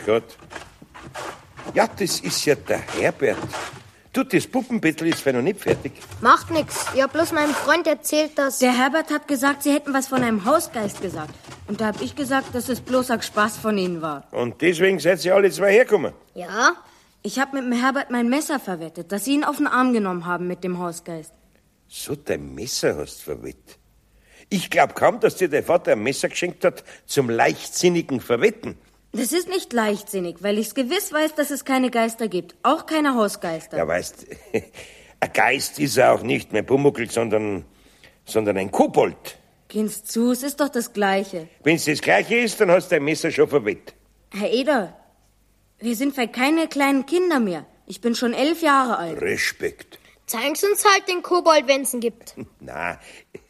Gott. Ja, das ist ja der Herbert. Du, das Puppenbettel ist noch nicht fertig. Macht nix. Ich hab bloß meinem Freund erzählt, dass... Der Herbert hat gesagt, Sie hätten was von einem Hausgeist gesagt. Und da hab ich gesagt, dass es bloß ein Spaß von Ihnen war. Und deswegen seid ihr alle zwei hergekommen? Ja? Ich hab mit dem Herbert mein Messer verwettet, dass Sie ihn auf den Arm genommen haben mit dem Hausgeist. So, dein Messer hast du verwettet. Ich glaub kaum, dass dir dein Vater ein Messer geschenkt hat zum leichtsinnigen Verwetten. Das ist nicht leichtsinnig, weil ich's gewiss weiß, dass es keine Geister gibt. Auch keine Hausgeister. Ja, weißt, ein Geist ist er auch nicht mehr Pumuckl, sondern ein Kobold. Gehen's zu, es ist doch das Gleiche. Wenn's das Gleiche ist, dann hast du dein Messer schon verwettet. Herr Eder, wir sind für keine kleinen Kinder mehr. Ich bin schon 11 Jahre alt. Respekt. Zeigen's uns halt den Kobold, wenn's ihn gibt. Na,